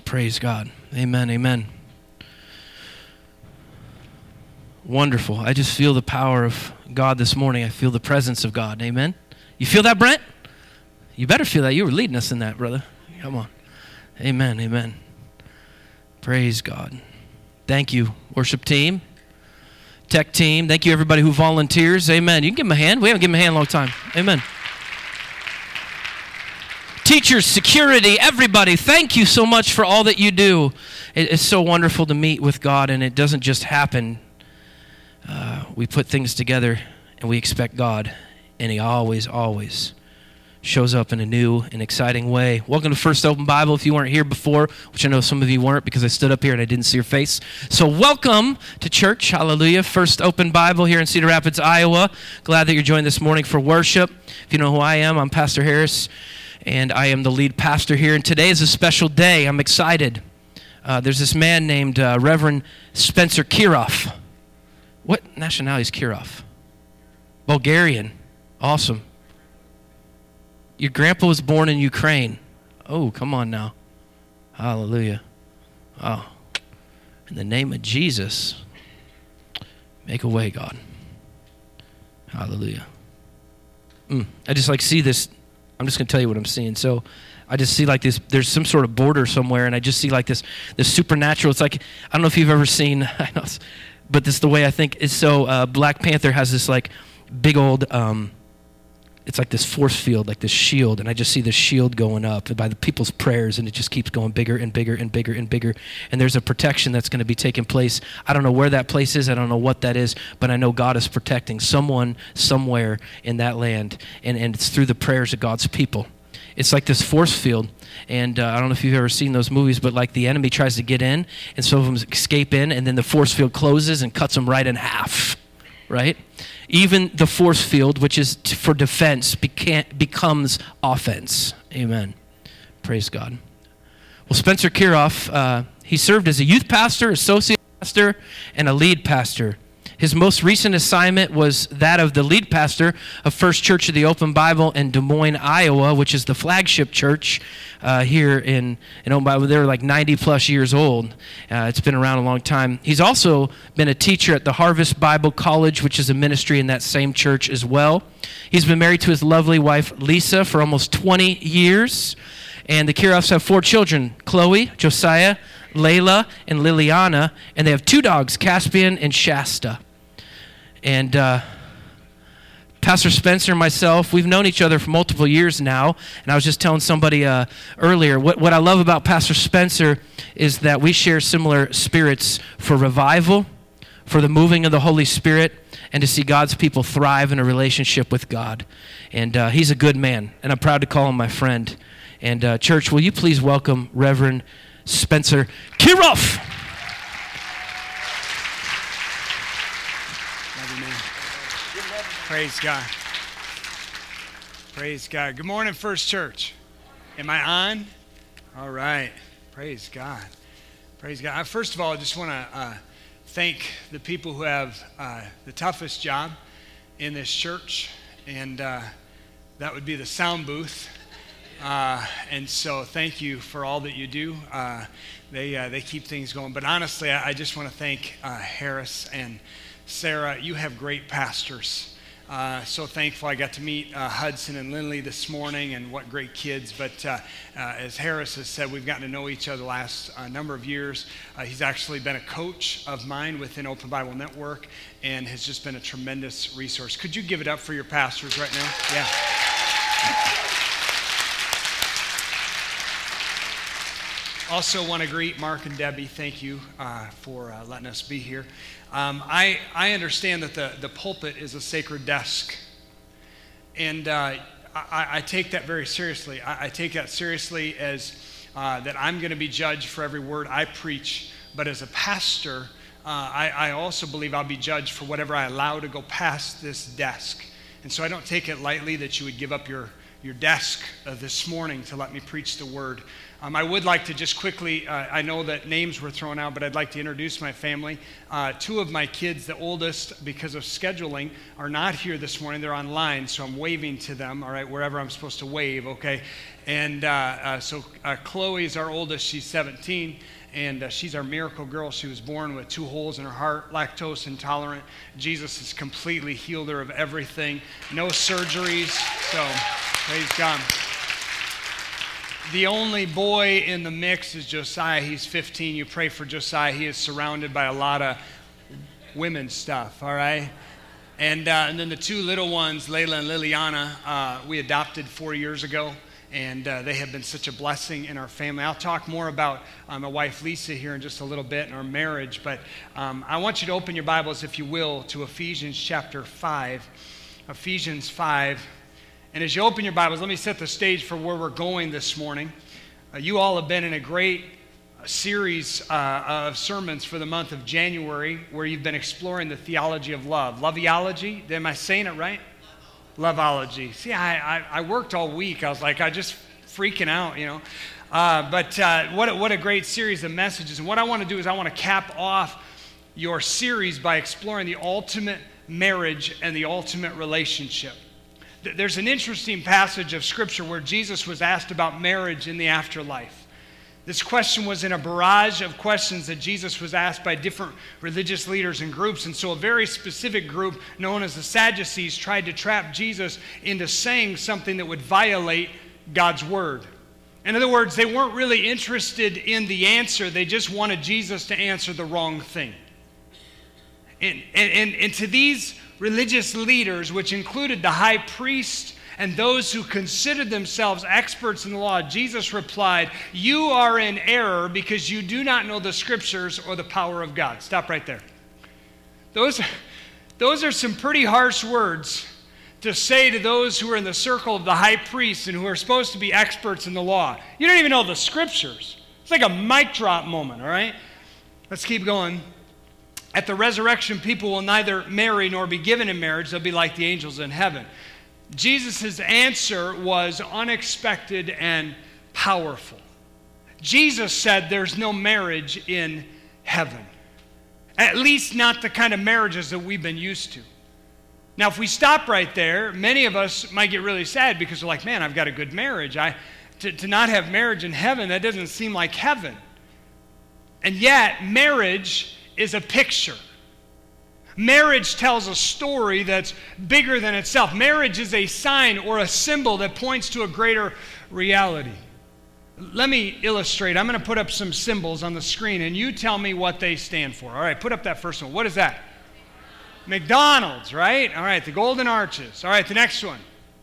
Praise God. Amen, amen. Wonderful. I just feel the power of God this morning. I feel the presence of God. Amen. You feel that, Brent? You better feel that. You were leading us in that, brother. Come on. Amen, amen. Praise God. Thank you, worship team, tech team. Thank you, everybody who volunteers. Amen. You can give them a hand. We haven't given them a hand in a long time. Amen. Teachers, security, everybody, thank you so much for all that you do. It's so wonderful to meet with God, and it doesn't just happen. We put things together, and we expect God, and He always shows up in a new and exciting way. Welcome to First Open Bible. If you weren't here before, which I know some of you weren't because I stood up here and I didn't see your face. So welcome to church. Hallelujah. First Open Bible here in Cedar Rapids, Iowa. Glad that you're joined this morning for worship. If you know who I am, I'm Pastor Harris, and I am the lead pastor here. And today is a special day. I'm excited. There's this man named Reverend Spencer Kirov. What nationality is Kirov? Bulgarian. Awesome. Your grandpa was born in Ukraine. Oh, come on now. Hallelujah. Oh, in the name of Jesus, make a way, God. Hallelujah. I just see this. I'm just going to tell you what I'm seeing. So I just see like this, there's some sort of border somewhere, and I just see like this supernatural. It's like, I don't know if you've ever seen, I know, but this is the way I think. It's so Black Panther has this like big old, it's like this force field, like this shield, and I just see this shield going up by the people's prayers, and it just keeps going bigger and bigger and bigger and bigger, and there's a protection that's going to be taking place. I don't know where that place is, I don't know what that is, but I know God is protecting someone somewhere in that land, and it's through the prayers of God's people. It's like this force field, and I don't know if you've ever seen those movies, but like the enemy tries to get in, and some of them escape in, and then the force field closes and cuts them right in half, right? Even the force field, which is for defense, becomes offense. Amen. Praise God. Well, Spencer Kirov, he served as a youth pastor, associate pastor, and a lead pastor. His most recent assignment was that of the lead pastor of First Church of the Open Bible in Des Moines, Iowa, which is the flagship church here in Open Bible. They're like 90 plus years old. It's been around a long time. He's also been a teacher at the Harvest Bible College, which is a ministry in that same church as well. He's been married to his lovely wife, Lisa, for almost 20 years. And the Kirovs have 4 children, Chloe, Josiah, Layla, and Liliana. And they have 2 dogs, Caspian and Shasta. And Pastor Spencer and myself, we've known each other for multiple years now, and I was just telling somebody earlier, what I love about Pastor Spencer is that we share similar spirits for revival, for the moving of the Holy Spirit, and to see God's people thrive in a relationship with God. And he's a good man, and I'm proud to call him my friend. And church, will you please welcome Reverend Spencer Kirov? Praise God. Praise God. Good morning, First Church. Am I on? All right. Praise God. Praise God. First of all, I just want to thank the people who have the toughest job in this church, and that would be the sound booth. And so thank you for all that you do. They keep things going. But honestly, I just want to thank Harris and Sarah. You have great pastors. So thankful I got to meet Hudson and Lindley this morning, and what great kids. But as Harris has said, we've gotten to know each other the last number of years. He's actually been a coach of mine within Open Bible Network and has just been a tremendous resource. Could you give it up for your pastors right now? Yeah. Also want to greet Mark and Debbie. Thank you for letting us be here. I understand that the pulpit is a sacred desk, and I take that very seriously. I take that seriously as that I'm going to be judged for every word I preach, but as a pastor, I also believe I'll be judged for whatever I allow to go past this desk. And so I don't take it lightly that you would give up your your desk this morning to let me preach the word. I would like to just quickly, I know that names were thrown out, but I'd like to introduce my family. Two of my kids, the oldest, because of scheduling, are not here this morning. They're online, so I'm waving to them, all right, wherever I'm supposed to wave, okay? And so Chloe is our oldest. She's 17, and she's our miracle girl. She was born with 2 holes in her heart, lactose intolerant. Jesus has completely healed her of everything. No surgeries, so praise God. The only boy in the mix is Josiah. He's 15. You pray for Josiah. He is surrounded by a lot of women stuff, all right? And then the 2 little ones, Layla and Liliana, we adopted 4 years ago, and they have been such a blessing in our family. I'll talk more about my wife Lisa here in just a little bit and our marriage, but I want you to open your Bibles, if you will, to Ephesians chapter 5. Ephesians 5. And as you open your Bibles, let me set the stage for where we're going this morning. You all have been in a great series of sermons for the month of January where you've been exploring the theology of love. Loveology? Am I saying it right? Loveology. See, I worked all week. I was like, I just freaking out, you know. But what a great series of messages. And what I want to do is I want to cap off your series by exploring the ultimate marriage and the ultimate relationship. There's an interesting passage of Scripture where Jesus was asked about marriage in the afterlife. This question was in a barrage of questions that Jesus was asked by different religious leaders and groups. And so a very specific group known as the Sadducees tried to trap Jesus into saying something that would violate God's word. In other words, they weren't really interested in the answer. They just wanted Jesus to answer the wrong thing. And to these religious leaders, which included the high priest and those who considered themselves experts in the law, Jesus replied, "You are in error because you do not know the Scriptures or the power of God." Stop right there. Those are some pretty harsh words to say to those who are in the circle of the high priest and who are supposed to be experts in the law. You don't even know the Scriptures. It's like a mic drop moment, all right? Let's keep going. At the resurrection, people will neither marry nor be given in marriage. They'll be like the angels in heaven. Jesus' answer was unexpected and powerful. Jesus said there's no marriage in heaven. At least not the kind of marriages that we've been used to. Now, if we stop right there, many of us might get really sad because we're like, man, I've got a good marriage. To not have marriage in heaven, that doesn't seem like heaven. And yet, marriage is a picture. Marriage tells a story that's bigger than itself. Marriage is a sign or a symbol that points to a greater reality. Let me illustrate. I'm going to put up some symbols on the screen, and you tell me what they stand for. All right, put up that first one. What is that? McDonald's, right? All right, the Golden Arches. All right, the next one.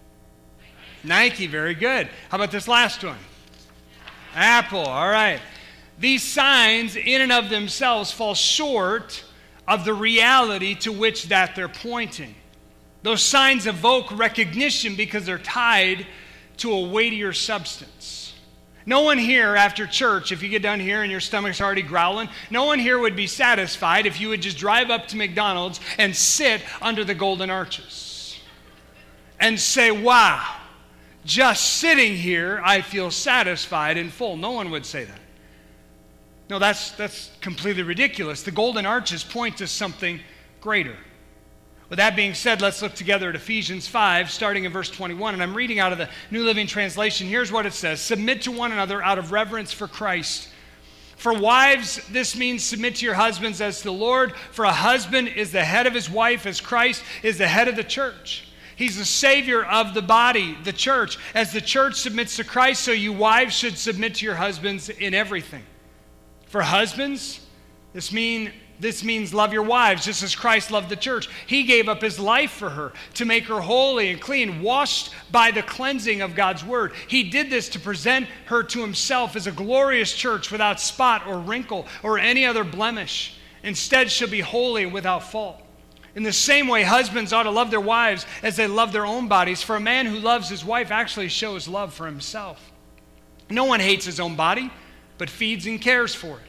Nike, very good. How about this last one? Apple, all right. These signs in and of themselves fall short of the reality to which that they're pointing. Those signs evoke recognition because they're tied to a weightier substance. No one here after church, if you get done here and your stomach's already growling, no one here would be satisfied if you would just drive up to McDonald's and sit under the Golden Arches and say, wow, just sitting here, I feel satisfied and full. No one would say that. No, that's completely ridiculous. The Golden Arches point to something greater. With that being said, let's look together at Ephesians 5, starting in verse 21. And I'm reading out of the New Living Translation. Here's what it says. Submit to one another out of reverence for Christ. For wives, this means submit to your husbands as to the Lord. For a husband is the head of his wife, as Christ is the head of the church. He's the Savior of the body, the church. As the church submits to Christ, so you wives should submit to your husbands in everything. For husbands, this means love your wives just as Christ loved the church. He gave up his life for her to make her holy and clean, washed by the cleansing of God's word. He did this to present her to himself as a glorious church without spot or wrinkle or any other blemish. Instead, she'll be holy and without fault. In the same way, husbands ought to love their wives as they love their own bodies. For a man who loves his wife actually shows love for himself. No one hates his own body, but feeds and cares for it.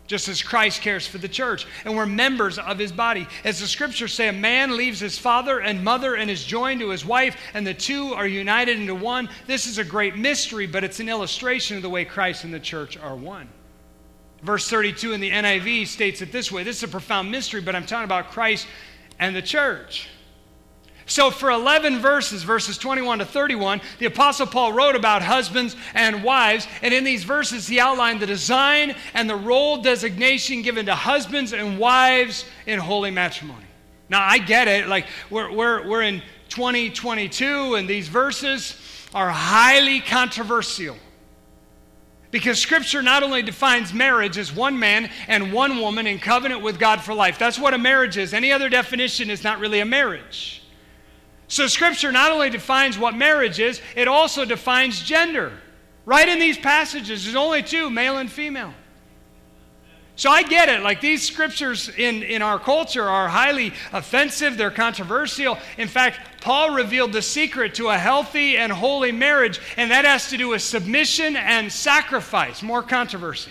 just as Christ cares for the church. And we're members of his body. As the scriptures say, a man leaves his father and mother and is joined to his wife, and the two are united into one. This is a great mystery, but it's an illustration of the way Christ and the church are one. Verse 32 in the NIV states it this way. This is a profound mystery, but I'm talking about Christ and the church. So for 11 verses, verses 21 to 31, the Apostle Paul wrote about husbands and wives, and in these verses he outlined the design and the role designation given to husbands and wives in holy matrimony. Now I get it, like we're in 2022 and these verses are highly controversial. Because Scripture not only defines marriage as one man and one woman in covenant with God for life. That's what a marriage is. Any other definition is not really a marriage. So Scripture not only defines what marriage is, it also defines gender. Right in these passages, there's only two, male and female. So I get it. Like these scriptures in our culture are highly offensive. They're controversial. In fact, Paul revealed the secret to a healthy and holy marriage, and that has to do with submission and sacrifice. More controversy.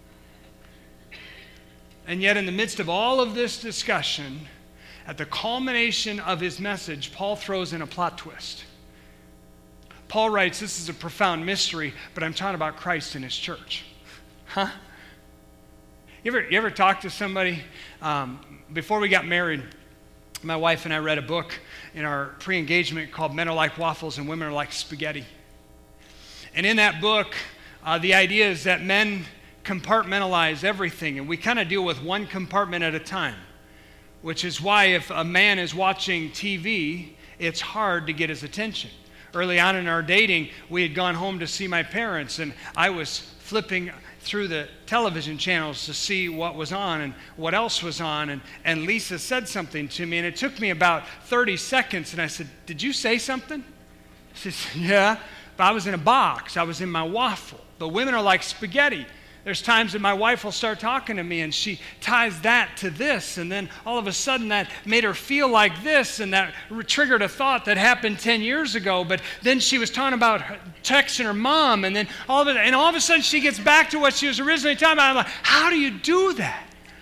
And yet in the midst of all of this discussion, at the culmination of his message, Paul throws in a plot twist. Paul writes, this is a profound mystery, but I'm talking about Christ and his church. Huh? You ever talk to somebody? Before we got married, my wife and I read a book in our pre-engagement called Men Are Like Waffles and Women Are Like Spaghetti. And in that book, the idea is that men compartmentalize everything, and we kind of deal with one compartment at a time. Which is why if a man is watching TV, it's hard to get his attention. Early on in our dating, we had gone home to see my parents, and I was flipping through the television channels to see what was on and what else was on, and Lisa said something to me, and it took me about 30 seconds, and I said, "Did you say something?" She said, "Yeah, but I was in a box. I was in my waffle. But women are like spaghetti. There's times that my wife will start talking to me and she ties that to this, and then all of a sudden that made her feel like this, and that triggered a thought that happened 10 years ago, but then she was talking about texting her mom, and then all of a sudden she gets back to what she was originally talking about. I'm like, how do you do that?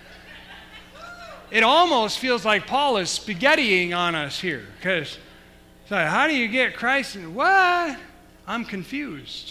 It almost feels like Paul is spaghettiing on us here, because it's like, how do you get Christ? What? I'm confused.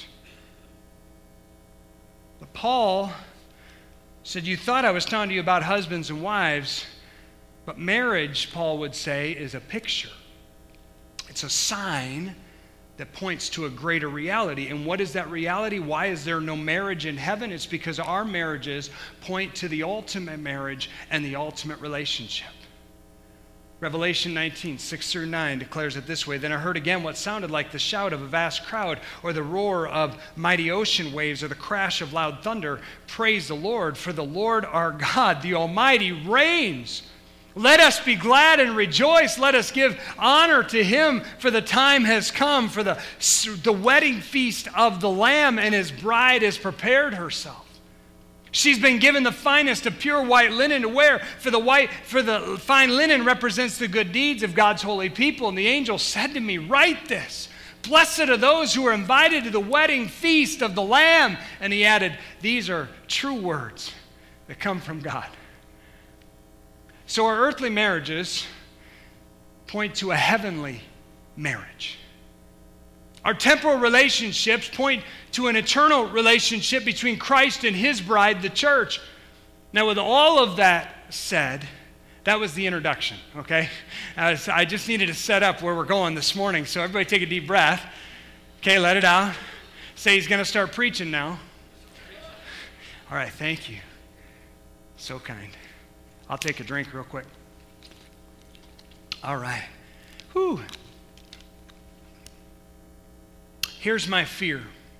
But Paul said, you thought I was telling you about husbands and wives, but marriage, Paul would say, is a picture. It's a sign that points to a greater reality. And what is that reality? Why is there no marriage in heaven? It's because our marriages point to the ultimate marriage and the ultimate relationship. Revelation 19, 6-9 declares it this way. Then I heard again what sounded like the shout of a vast crowd, or the roar of mighty ocean waves, or the crash of loud thunder. Praise the Lord, for the Lord our God, the Almighty, reigns. Let us be glad and rejoice. Let us give honor to him, for the time has come, for the wedding feast of the Lamb, and his bride has prepared herself. She's been given the finest of pure white linen to wear, for the fine linen represents the good deeds of God's holy people. And the angel said to me, write this. Blessed are those who are invited to the wedding feast of the Lamb. And he added, these are true words that come from God. So our earthly marriages point to a heavenly marriage. Our temporal relationships point to an eternal relationship between Christ and his bride, the church. Now, with all of that said, that was the introduction, okay? I just needed to set up where we're going this morning, so everybody take a deep breath. Okay, let it out. Say he's going to start preaching now. All right, thank you. So kind. I'll take a drink real quick. All right. Whew. Here's my fear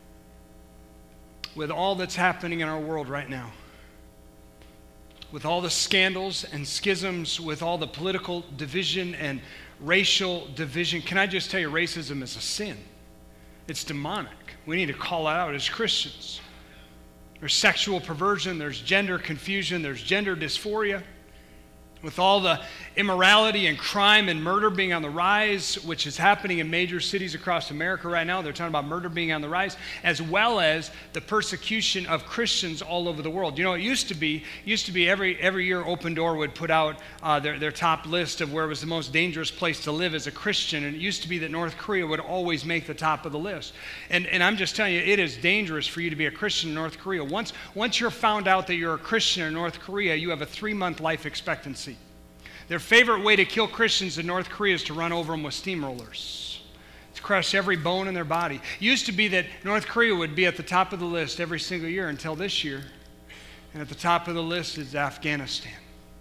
with all that's happening in our world right now, with all the scandals and schisms, with all the political division and racial division. Can I just tell you, racism is a sin. It's demonic. We need to call it out as Christians. There's sexual perversion, there's gender confusion, there's gender dysphoria. With all the immorality and crime and murder being on the rise, which is happening in major cities across America right now, they're talking about murder being on the rise, as well as the persecution of Christians all over the world. You know, it used to be every year Open Door would put out their top list of where was the most dangerous place to live as a Christian, and it used to be that North Korea would always make the top of the list. And I'm just telling you, it is dangerous for you to be a Christian in North Korea. Once you're found out that you're a Christian in North Korea, you have a 3-month life expectancy. Their favorite way to kill Christians in North Korea is to run over them with steamrollers, to crush every bone in their body. It used to be that North Korea would be at the top of the list every single year until this year. And at the top of the list is Afghanistan.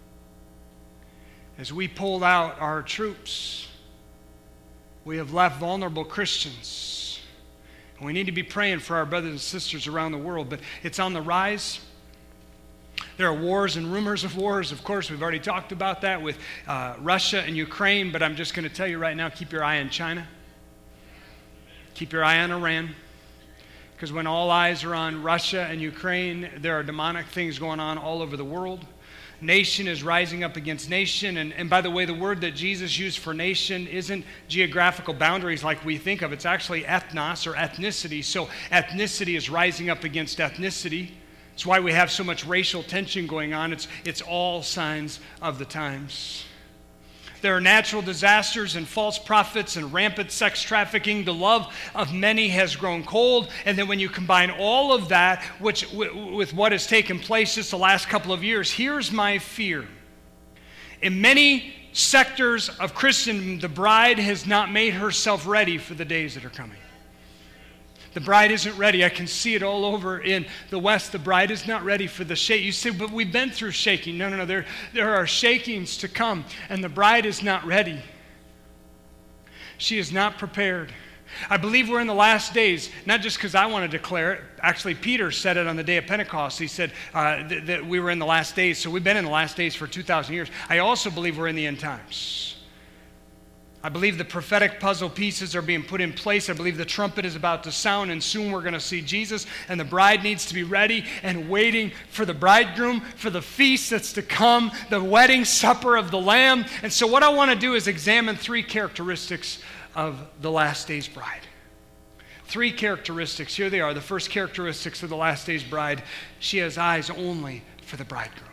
As we pulled out our troops, we have left vulnerable Christians. And we need to be praying for our brothers and sisters around the world, but it's on the rise. There are wars and rumors of wars. Of course, we've already talked about that with Russia and Ukraine, but I'm just going to tell you right now, keep your eye on China. Keep your eye on Iran. Because when all eyes are on Russia and Ukraine, there are demonic things going on all over the world. Nation is rising up against nation. And by the way, the word that Jesus used for nation isn't geographical boundaries like we think of. It's actually ethnos or ethnicity. So ethnicity is rising up against ethnicity. It's why we have so much racial tension going on. It's all signs of the times. There are natural disasters and false prophets and rampant sex trafficking. The love of many has grown cold. And then when you combine all of that with what has taken place just the last couple of years, here's my fear. In many sectors of Christendom, the bride has not made herself ready for the days that are coming. The bride isn't ready. I can see it all over in the West. The bride is not ready for the shake. You say, but we've been through shaking. No. There are shakings to come, and the bride is not ready. She is not prepared. I believe we're in the last days, not just because I want to declare it. Actually, Peter said it on the day of Pentecost. He said that we were in the last days. So we've been in the last days for 2,000 years. I also believe we're in the end times. I believe the prophetic puzzle pieces are being put in place. I believe the trumpet is about to sound, and soon we're going to see Jesus, and the bride needs to be ready and waiting for the bridegroom, for the feast that's to come, the wedding supper of the Lamb. And so what I want to do is examine 3 characteristics of the last days bride. 3 characteristics. Here they are. The first characteristics of the last days bride. She has eyes only for the bridegroom.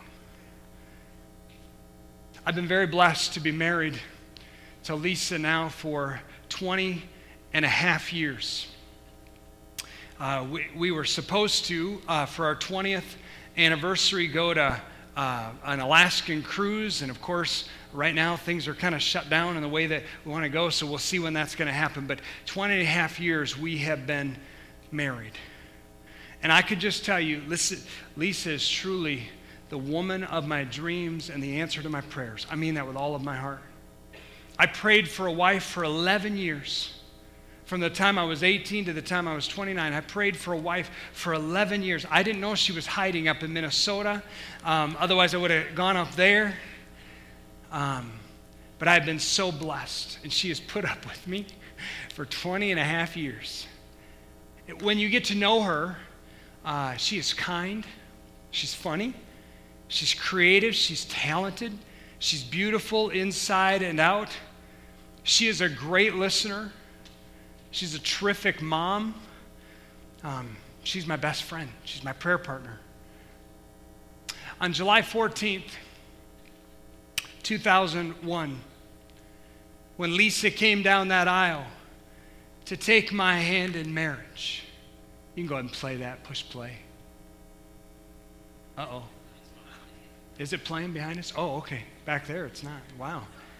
I've been very blessed to be married to Lisa now for 20 and a half years. We were supposed to, for our 20th anniversary, go to an Alaskan cruise. And of course, right now things are kind of shut down in the way that we want to go, so we'll see when that's going to happen. But 20 and a half years we have been married. And I could just tell you, Lisa is truly the woman of my dreams and the answer to my prayers. I mean that with all of my heart. I prayed for a wife for 11 years. From the time I was 18 to the time I was 29, I prayed for a wife for 11 years. I didn't know she was hiding up in Minnesota. Otherwise, I would have gone up there. But I've been so blessed, and she has put up with me for 20 and a half years. When you get to know her, she is kind, she's funny, she's creative, she's talented, she's beautiful inside and out. She is a great listener. She's a terrific mom. She's my best friend. She's my prayer partner. On July 14th, 2001, when Lisa came down that aisle to take my hand in marriage. You can go ahead and play that. Push play. Uh-oh. Is it playing behind us? Oh, okay. Back there, it's not. Wow.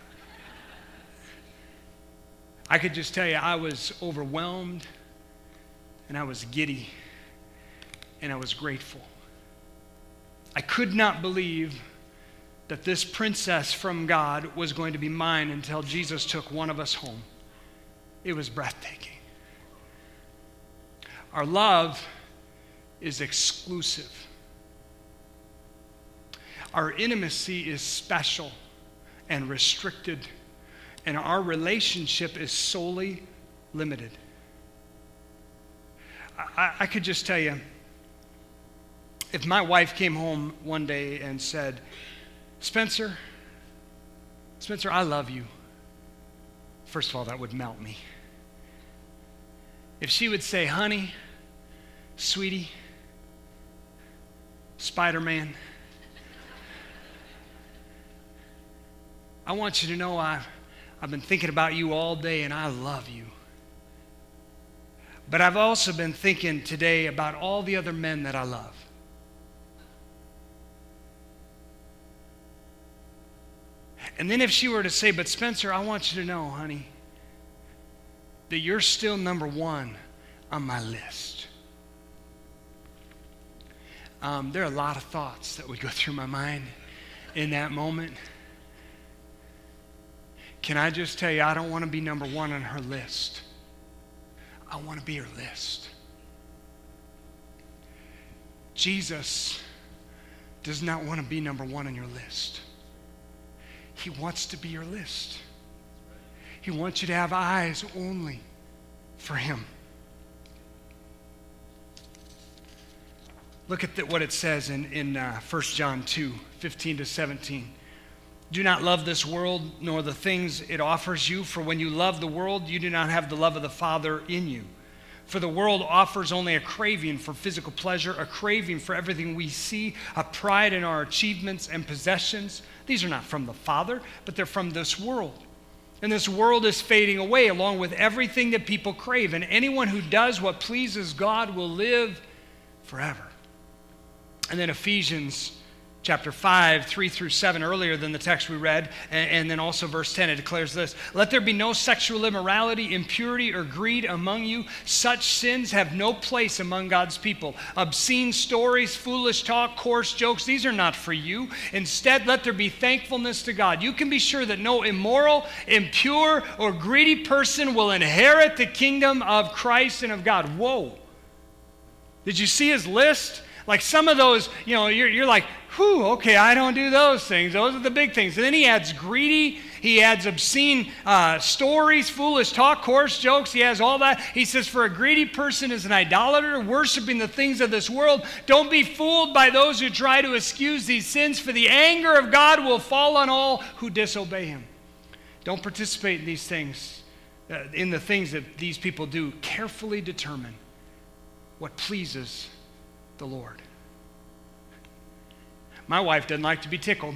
I could just tell you, I was overwhelmed, and I was giddy, and I was grateful. I could not believe that this princess from God was going to be mine until Jesus took one of us home. It was breathtaking. Our love is exclusive. Our intimacy is special and restricted, and our relationship is solely limited. I could just tell you, if my wife came home one day and said, Spencer, Spencer, I love you. First of all, that would melt me. If she would say, honey, sweetie, Spider-Man, I want you to know I've been thinking about you all day and I love you. But I've also been thinking today about all the other men that I love. And then if she were to say, but Spencer, I want you to know, honey, that you're still number one on my list. There are a lot of thoughts that would go through my mind in that moment. Can I just tell you, I don't want to be number one on her list. I want to be her list. Jesus does not want to be number one on your list. He wants to be your list. He wants you to have eyes only for him. Look at what it says in 1 John 2, 15 to 17. Do not love this world, nor the things it offers you, for when you love the world, you do not have the love of the Father in you. For the world offers only a craving for physical pleasure, a craving for everything we see, a pride in our achievements and possessions. These are not from the Father, but they're from this world. And this world is fading away along with everything that people crave. And anyone who does what pleases God will live forever. And then Ephesians chapter 5, 3 through 7, earlier than the text we read, and then also verse 10, it declares this: let there be no sexual immorality, impurity, or greed among you. Such sins have no place among God's people. Obscene stories, foolish talk, coarse jokes, these are not for you. Instead, let there be thankfulness to God. You can be sure that no immoral, impure, or greedy person will inherit the kingdom of Christ and of God. Whoa. Did you see his list? Like some of those, you're like, whew, okay, I don't do those things. Those are the big things. And then he adds greedy. He adds obscene stories, foolish talk, coarse jokes. He has all that. He says, for a greedy person is an idolater, worshiping the things of this world. Don't be fooled by those who try to excuse these sins, for the anger of God will fall on all who disobey him. Don't participate in these things, in the things that these people do. Carefully determine what pleases the Lord. My wife doesn't like to be tickled.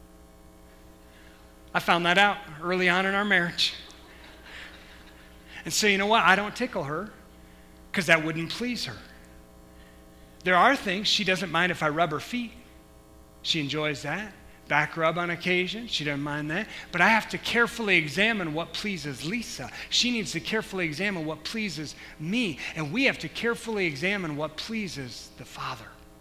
I found that out early on in our marriage. And so you know what? I don't tickle her because that wouldn't please her. There are things she doesn't mind if I rub her feet. She enjoys that. Back rub on occasion. She doesn't mind that. But I have to carefully examine what pleases Lisa. She needs to carefully examine what pleases me. And we have to carefully examine what pleases the Father.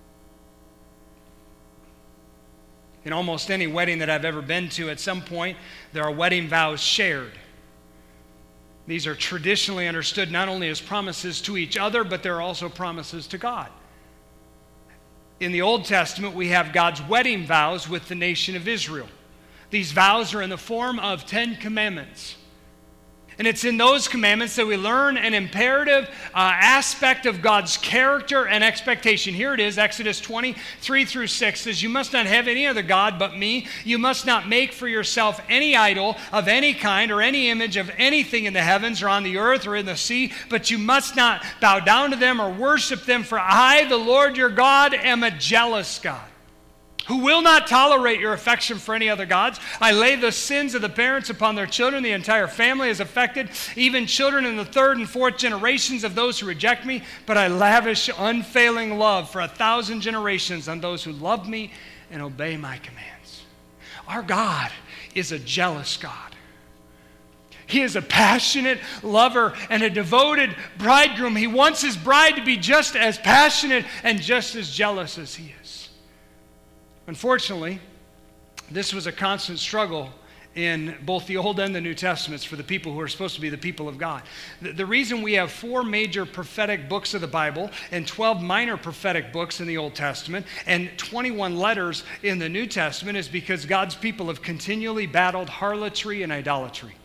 In almost any wedding that I've ever been to, at some point, there are wedding vows shared. These are traditionally understood not only as promises to each other, but they're also promises to God. In the Old Testament, we have God's wedding vows with the nation of Israel. These vows are in the form of 10 commandments. And it's in those commandments that we learn an imperative aspect of God's character and expectation. Here it is, Exodus 20, 3 through 6 says, you must not have any other God but me. You must not make for yourself any idol of any kind or any image of anything in the heavens or on the earth or in the sea, but you must not bow down to them or worship them, for I, the Lord your God, am a jealous God, who will not tolerate your affection for any other gods. I lay the sins of the parents upon their children. The entire family is affected, even children in the 3rd and 4th generations of those who reject me. But I lavish unfailing love for 1,000 generations on those who love me and obey my commands. Our God is a jealous God. He is a passionate lover and a devoted bridegroom. He wants his bride to be just as passionate and just as jealous as he is. Unfortunately, this was a constant struggle in both the Old and the New Testaments for the people who are supposed to be the people of God. The reason we have 4 major prophetic books of the Bible and 12 minor prophetic books in the Old Testament and 21 letters in the New Testament is because God's people have continually battled harlotry and idolatry.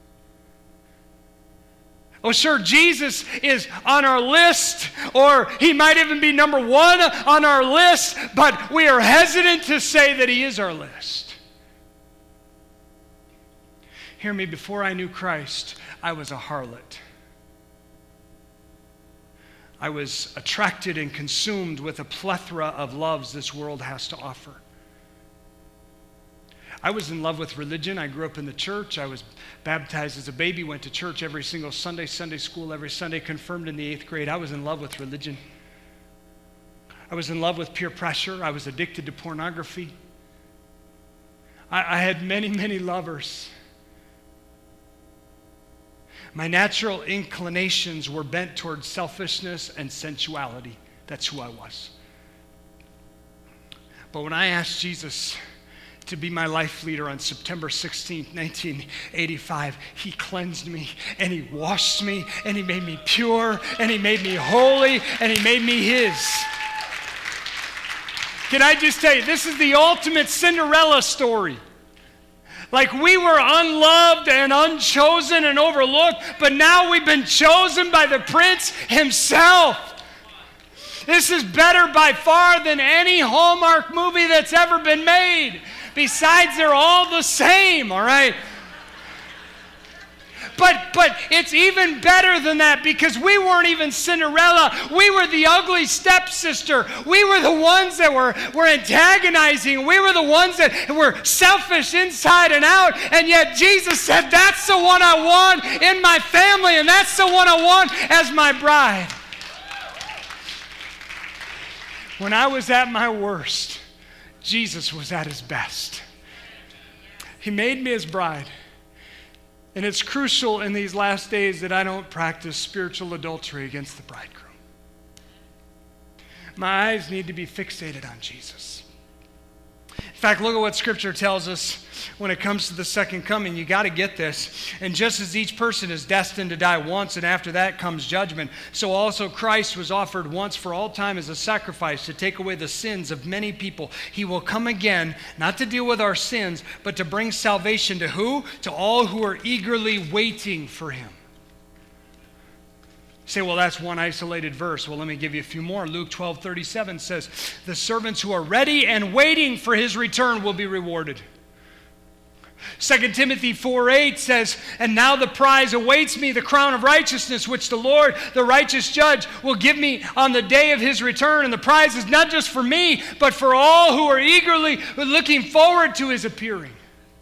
Oh, sure, Jesus is on our list, or he might even be number 1 on our list, but we are hesitant to say that he is our list. Hear me, before I knew Christ, I was a harlot. I was attracted and consumed with a plethora of loves this world has to offer. I was in love with religion. I grew up in the church. I was baptized as a baby, went to church every single Sunday, Sunday school every Sunday, confirmed in the 8th grade. I was in love with religion. I was in love with peer pressure. I was addicted to pornography. I had many, many lovers. My natural inclinations were bent towards selfishness and sensuality. That's who I was. But when I asked Jesus to be my life leader on September 16th, 1985, he cleansed me, and he washed me, and he made me pure, and he made me holy, and he made me his. Can I just tell you, this is the ultimate Cinderella story. Like, we were unloved and unchosen and overlooked, but now we've been chosen by the Prince himself. This is better by far than any Hallmark movie that's ever been made. Besides, they're all the same, all right? But it's even better than that, because we weren't even Cinderella. We were the ugly stepsister. We were the ones that were antagonizing. We were the ones that were selfish inside and out. And yet Jesus said, that's the one I want in my family, and that's the one I want as my bride. When I was at my worst, Jesus was at his best. He made me his bride. And it's crucial in these last days that I don't practice spiritual adultery against the bridegroom. My eyes need to be fixated on Jesus. In fact, look at what Scripture tells us when it comes to the second coming. You got to get this. And just as each person is destined to die once, and after that comes judgment, so also Christ was offered once for all time as a sacrifice to take away the sins of many people. He will come again, not to deal with our sins, but to bring salvation to who? To all who are eagerly waiting for him. You say, well, that's one isolated verse. Well, let me give you a few more. Luke 12:37 says, the servants who are ready and waiting for his return will be rewarded. 2 Timothy 4:8 says, and now the prize awaits me, the crown of righteousness, which the Lord, the righteous judge, will give me on the day of his return. And the prize is not just for me, but for all who are eagerly looking forward to his appearing.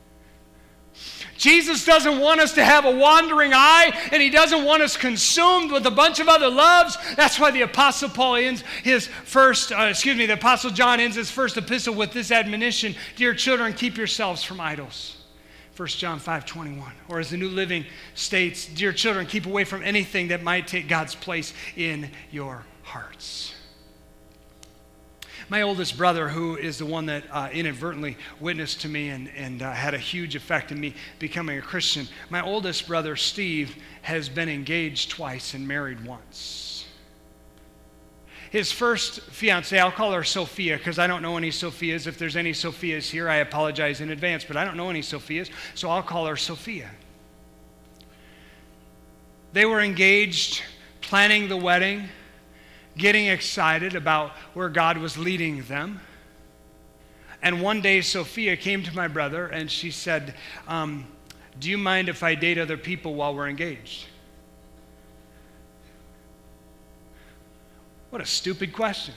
Jesus doesn't want us to have a wandering eye, and he doesn't want us consumed with a bunch of other loves. That's why the Apostle Paul ends the Apostle John ends his first epistle with this admonition: dear children, keep yourselves from idols. 1 John 5:21. Or as the New Living states, dear children, keep away from anything that might take God's place in your hearts. My oldest brother, who is the one that inadvertently witnessed to me and had a huge effect in me becoming a Christian, my oldest brother, Steve, has been engaged twice and married once. His first fiancée, I'll call her Sophia because I don't know any Sophias. If there's any Sophias here, I apologize in advance, but I don't know any Sophias, so I'll call her Sophia. They were engaged, planning the wedding, getting excited about where God was leading them. And one day Sophia came to my brother and she said, do you mind if I date other people while we're engaged? What a stupid question.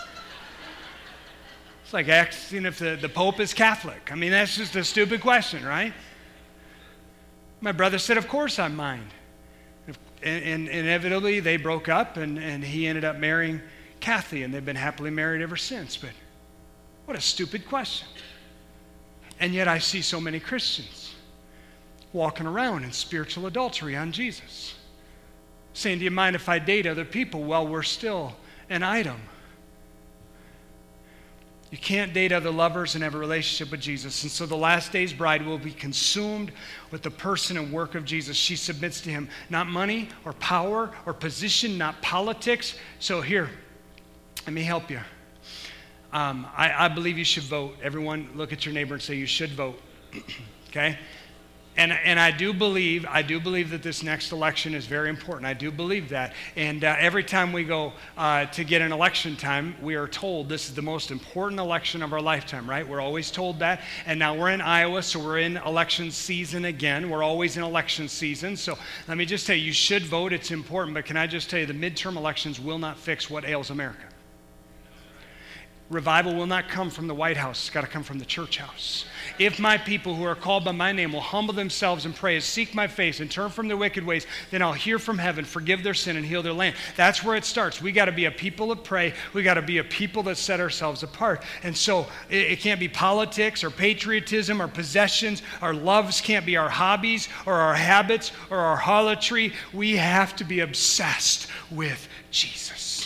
It's like asking if the Pope is Catholic. I mean, that's just a stupid question, right? My brother said, of course I mind. And inevitably, they broke up, and he ended up marrying Kathy, and they've been happily married ever since. But what a stupid question. And yet I see so many Christians walking around in spiritual adultery on Jesus, saying, do you mind if I date other people while we're still an item? You can't date other lovers and have a relationship with Jesus. And so the last day's bride will be consumed with the person and work of Jesus. She submits to him, not money or power or position, not politics. So here, let me help you. I believe you should vote. Everyone look at your neighbor and say you should vote. Okay? And I do believe that this next election is very important. I do believe that. And every time we go to get an election time, we are told this is the most important election of our lifetime, right? We're always told that. And now we're in Iowa, so we're in election season again. We're always in election season. So let me just tell you, you should vote. It's important. But can I just tell you, the midterm elections will not fix what ails America. Revival will not come from the White House. It's got to come from the church house. If my people who are called by my name will humble themselves and pray, seek my face, and turn from their wicked ways, then I'll hear from heaven, forgive their sin, and heal their land. That's where it starts. We got to be a people that pray. We got to be a people that set ourselves apart. And so it can't be politics or patriotism or possessions. Our loves can't be our hobbies or our habits or our harlotry. We have to be obsessed with Jesus.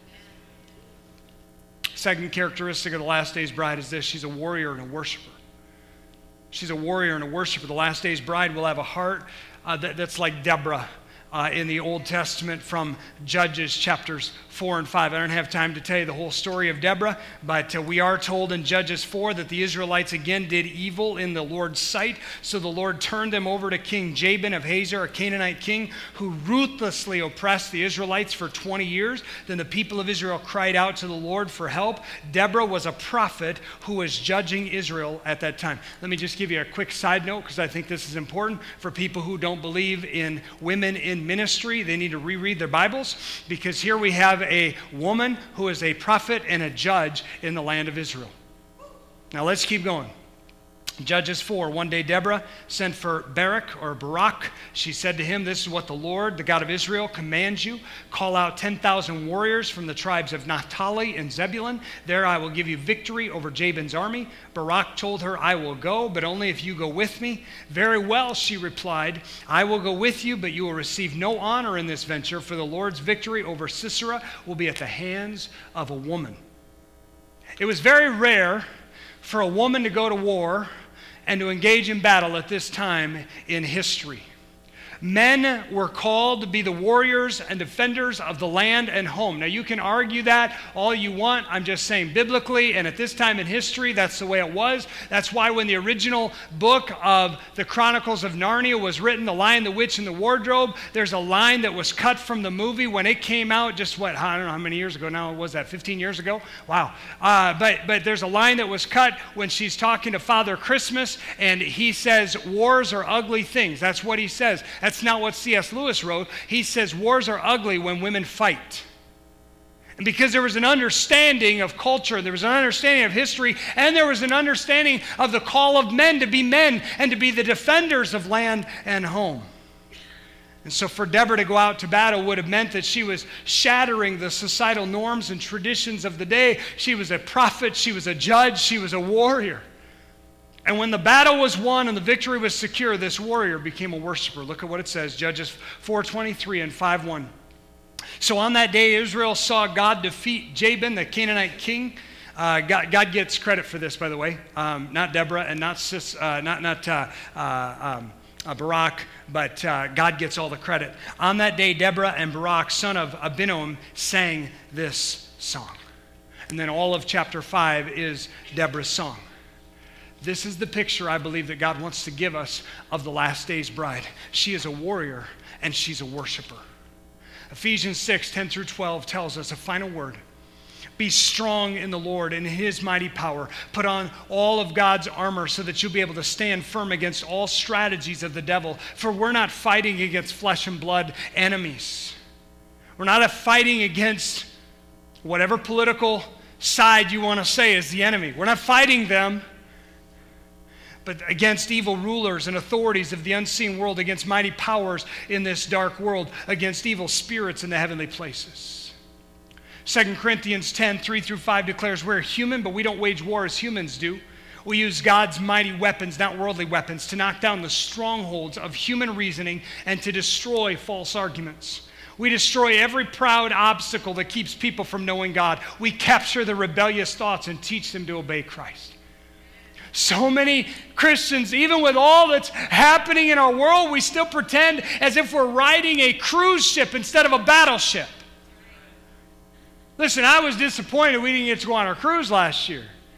Second characteristic of the last day's bride is this: she's a warrior and a worshiper. She's a warrior and a worshiper. The last day's bride will have a heart that's like Deborah in the Old Testament from Judges chapters 4 and 5. I don't have time to tell you the whole story of Deborah, but we are told in Judges 4 that the Israelites again did evil in the Lord's sight. So the Lord turned them over to King Jabin of Hazor, a Canaanite king, who ruthlessly oppressed the Israelites for 20 years. Then the people of Israel cried out to the Lord for help. Deborah was a prophet who was judging Israel at that time. Let me just give you a quick side note, because I think this is important for people who don't believe in women in ministry. They need to reread their Bibles, because here we have a woman who is a prophet and a judge in the land of Israel. Now let's keep going. Judges 4, one day Deborah sent for Barak. She said to him, "This is what the Lord, the God of Israel, commands you. Call out 10,000 warriors from the tribes of Naphtali and Zebulun. There I will give you victory over Jabin's army." Barak told her, "I will go, but only if you go with me." "Very well," she replied. "I will go with you, but you will receive no honor in this venture, for the Lord's victory over Sisera will be at the hands of a woman." It was very rare for a woman to go to war and to engage in battle at this time in history. Men were called to be the warriors and defenders of the land and home. Now, you can argue that all you want. I'm just saying biblically, and at this time in history, that's the way it was. That's why when the original book of the Chronicles of Narnia was written, The Lion, the Witch, and the Wardrobe, there's a line that was cut from the movie when it came out, just I don't know how many years ago now was that, 15 years ago? Wow. But there's a line that was cut when she's talking to Father Christmas, and he says, "Wars are ugly things." That's what he says. That's not what C.S. Lewis wrote. He says wars are ugly when women fight. And because there was an understanding of culture, there was an understanding of history, and there was an understanding of the call of men to be men and to be the defenders of land and home. And so for Deborah to go out to battle would have meant that she was shattering the societal norms and traditions of the day. She was a prophet, she was a judge, she was a warrior. And when the battle was won and the victory was secure, this warrior became a worshiper. Look at what it says, Judges 4:23 and 5:1. "So on that day, Israel saw God defeat Jabin, the Canaanite king." God gets credit for this, by the way. Not Deborah and not Barak, but God gets all the credit. "On that day, Deborah and Barak, son of Abinoam, sang this song." And then all of chapter 5 is Deborah's song. This is the picture I believe that God wants to give us of the last day's bride. She is a warrior and she's a worshiper. Ephesians 6:10 through 12 tells us a final word. "Be strong in the Lord and in his mighty power. Put on all of God's armor so that you'll be able to stand firm against all strategies of the devil. For we're not fighting against flesh and blood enemies." We're not fighting against whatever political side you want to say is the enemy. We're not fighting them, but against evil rulers and authorities of the unseen world, against mighty powers in this dark world, against evil spirits in the heavenly places. 2 Corinthians 10:3 through 5 declares, "We're human, but we don't wage war as humans do. We use God's mighty weapons, not worldly weapons, to knock down the strongholds of human reasoning and to destroy false arguments. We destroy every proud obstacle that keeps people from knowing God. We capture the rebellious thoughts and teach them to obey Christ." So many Christians, even with all that's happening in our world, we still pretend as if we're riding a cruise ship instead of a battleship. Listen, I was disappointed we didn't get to go on our cruise last year.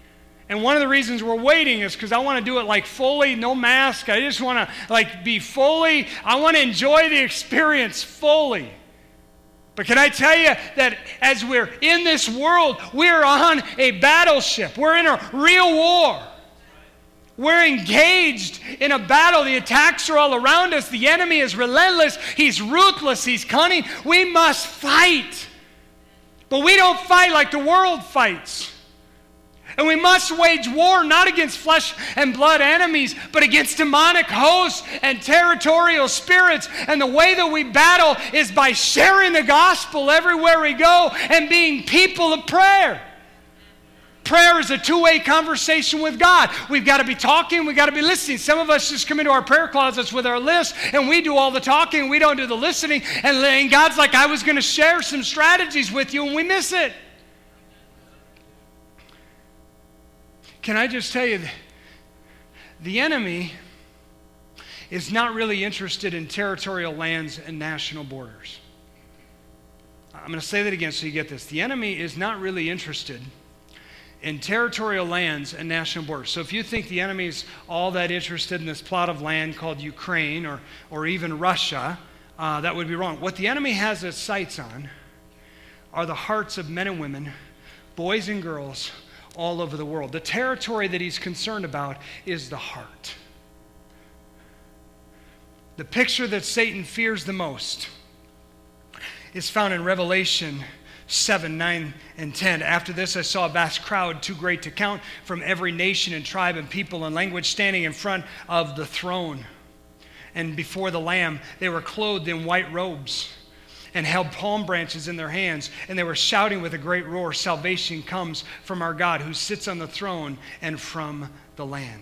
And one of the reasons we're waiting is because I want to do it like fully, no mask. I just want to like be fully, I want to enjoy the experience fully. But can I tell you that as we're in this world, we're on a battleship. We're in a real war. We're engaged in a battle. The attacks are all around us. The enemy is relentless. He's ruthless. He's cunning. We must fight. But we don't fight like the world fights. And we must wage war not against flesh and blood enemies, but against demonic hosts and territorial spirits. And the way that we battle is by sharing the gospel everywhere we go and being people of prayer. Prayer is a two-way conversation with God. We've got to be talking, we've got to be listening. Some of us just come into our prayer closets with our list, and we do all the talking, we don't do the listening. And God's like, I was going to share some strategies with you, and we miss it. Can I just tell you, the enemy is not really interested in territorial lands and national borders. I'm going to say that again so you get this. The enemy is not really interested in territorial lands and national borders. So if you think the enemy's all that interested in this plot of land called Ukraine or even Russia, that would be wrong. What the enemy has its sights on are the hearts of men and women, boys and girls, all over the world. The territory that he's concerned about is the heart. The picture that Satan fears the most is found in Revelation 7, 9, and 10. After this, I saw a vast crowd, too great to count, from every nation and tribe and people and language, standing in front of the throne. And before the Lamb, they were clothed in white robes and held palm branches in their hands, and they were shouting with a great roar, salvation comes from our God who sits on the throne and from the land.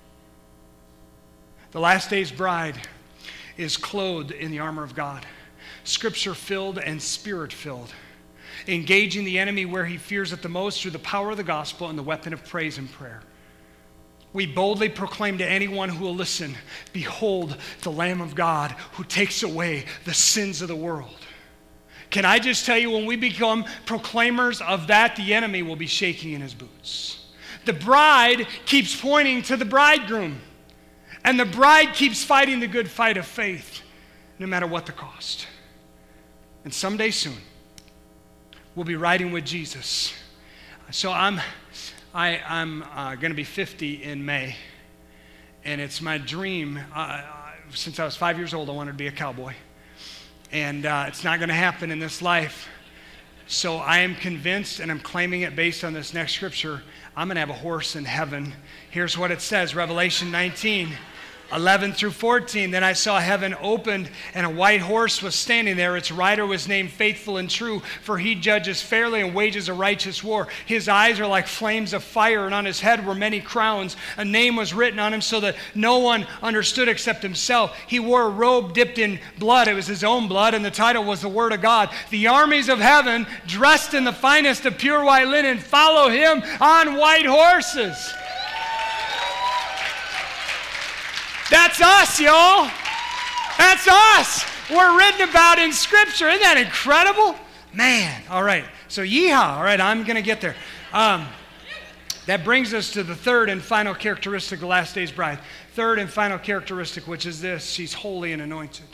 The last day's bride is clothed in the armor of God, scripture-filled and spirit-filled, engaging the enemy where he fears it the most through the power of the gospel and the weapon of praise and prayer. We boldly proclaim to anyone who will listen, behold the Lamb of God who takes away the sins of the world. Can I just tell you, when we become proclaimers of that, the enemy will be shaking in his boots. The bride keeps pointing to the bridegroom, and the bride keeps fighting the good fight of faith, no matter what the cost. And someday soon, we'll be riding with Jesus. So I'm going to be 50 in May, and it's my dream. Since I was 5 years old, I wanted to be a cowboy. And it's not going to happen in this life. So I am convinced, and I'm claiming it based on this next scripture, I'm going to have a horse in heaven. Here's what it says, Revelation 19, 11 through 14. Then I saw heaven opened, and a white horse was standing there. Its rider was named Faithful and True, for he judges fairly and wages a righteous war. His eyes are like flames of fire, and on his head were many crowns. A name was written on him so that no one understood except himself. He wore a robe dipped in blood. It was his own blood, and the title was the Word of God. The armies of heaven, dressed in the finest of pure white linen, follow him on white horses. That's us, y'all. That's us. We're written about in Scripture. Isn't that incredible? Man, all right. So yeehaw. All right, I'm going to get there. That brings us to the third and final characteristic of the last day's bride. Third and final characteristic, which is this: she's holy and anointed.